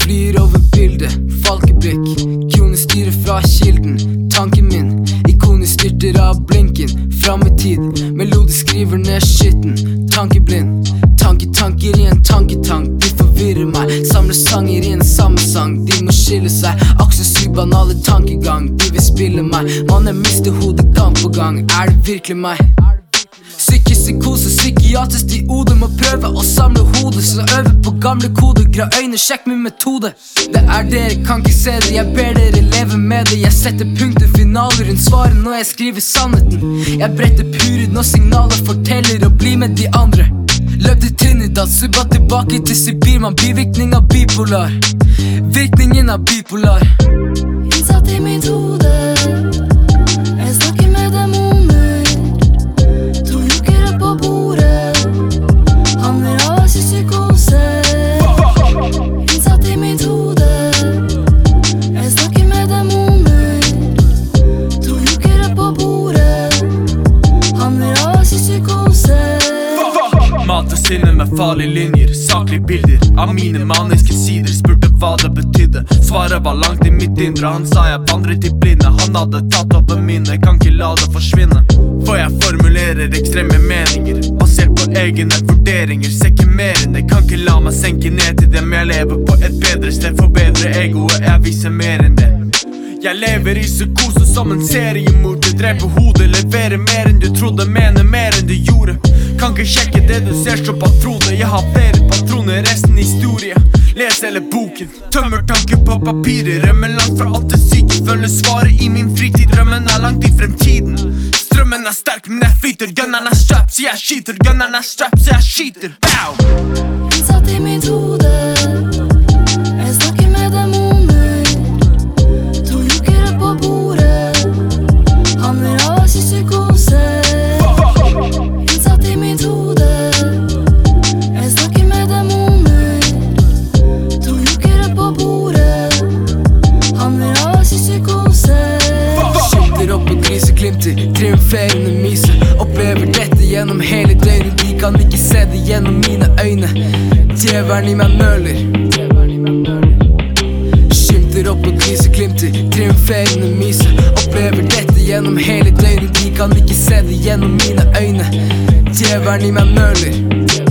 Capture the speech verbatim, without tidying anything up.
flyr over bildet, falkeblikk. Kroner styrer fra kilden, tanken min. Ikonet styrter av blinken, fram i tid. Melodi skriver ned skitten, tankeblind. Tanke-tanker i en tanketank, de forvirrer meg. Samler sanger i en samme sang, de må skille seg. Akse sybanale tankegang, de vil spille meg. Man er mister hodet gang på gang, er det virkelig meg? Psykose, psykiatrisk diode. Må prøve å samle hodet, så øver på gamle koder. Grå øyne, sjekk min metode. Det er dere, kan ikke se det. Jeg ber dere leve med det. Jeg setter punkter, finaler rundt svaret når jeg skriver sannheten. Jeg bretter puren og signaler, forteller og blir med de andre. Løp til Trinidad, subba tilbake til Sibir. Man bivirkning av bipolar, virkningen av bipolar. Innsatt i mitt hode, jeg snakker med demoner. To jokere på bordet, havner av oss i psykose. Innsatt i mitt hode, jeg snakker med demoner. To jokere på bordet, havner av oss i psykose. Mat og sinne med farlige linjer, saklige bilder av mine maniske sider. Spurte hva det betydde, svaret var langt i mitt indre. Han sa jeg vandret i blinde, han hadde tatt over mine. Kan ikke la det forsvinne, for jeg formulerer ekstreme meninger basert på egne vurderinger. Ser ikke mer enn det, kan ikke la meg senke ned til dem. Jeg lever på et bedre sted, forbedre egoet, jeg viser mer enn det. Jeg lever i psykose som en seriemorder. Dreper hodet, leverer mer enn du trodde, mener mer enn du gjorde. Kan ikke sjekke det du ser, så patrone. Jeg har flere patroner, resten historie. Les hele boken, tømmer tanker på papirer. Rømmer langt fra alt det syke, følger svaret i min fritid. Drømmen er langt i fremtiden. Strømmen er sterk, men jeg flyter. Gunneren er strapp, så jeg skyter. Gunneren er strapp, så jeg skyter. Bow! Innsatt i mitt hode, jeg snakker med demoner. To jokere på bordet, havner av oss i psykose. Innsatt i mitt hode, jeg snakker med demoner. To jokere på bordet, havner av oss i psykose. Skifter opp og griseklimter, triumferende myse. Opplever dette gjennom hele døgnet. De kan ikke se det gjennom mine øyne. Djevelen i meg nøler. Skifter opp og griseklimter, triumferende myse. Opplever dette gjennom hele døgnet. De kan ikke se det gjennom mine øyne. Djevelen i meg nøler.